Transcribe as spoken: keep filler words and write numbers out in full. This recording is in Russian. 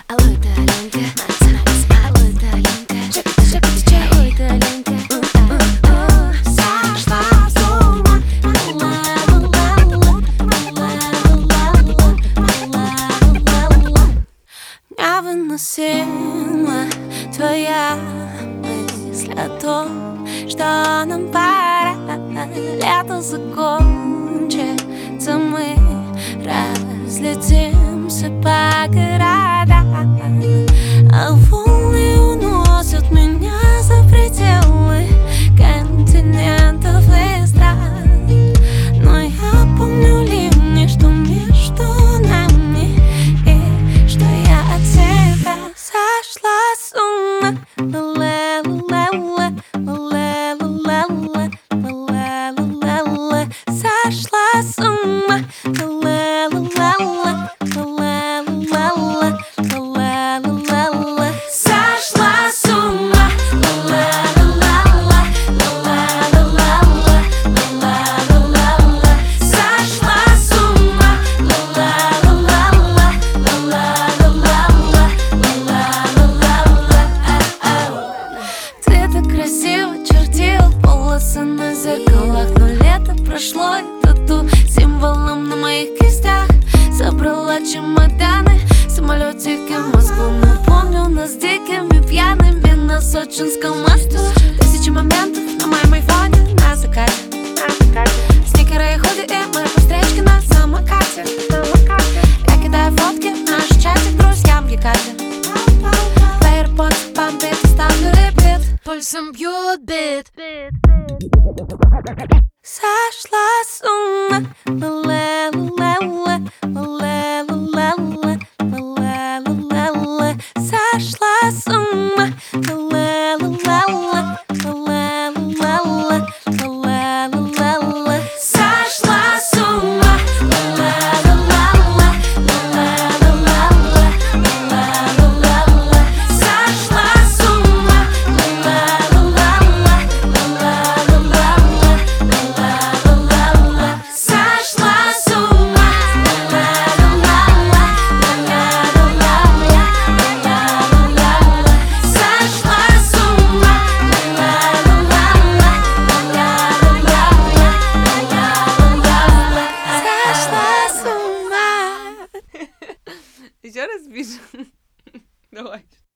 Алло, это Аленка, алло, это Аленка, шепоти, шепоти, чай, алло, это Аленка. Сошла с ума, невыносима твоя мысль о том, что нам пора. Лето закончится, мы разлетимся по городам, а волны уносят меня за пределы континентов и стран. Но я помню ливни, что между нами, и что я от тебя сошла с ума. Сошла с ума. Сошла с ума. Сошла с ума. Ты так красиво чертил полосы на зеркалах, но лето прошло, и тату символом на моих кистях. Собрала чемоданы в самолетике в Москву. Напомню нас дикими пьяными на Сочинском мосту. Тысячи моментов на моем айфоне на закате. Сникеры и худи, и мы по встречке на самокате. Я кидаю фотки в наш чатик друзьям в Якате. В AirPods бомбит, ставлю репит, пульсом бьет бит. Сошла с ума.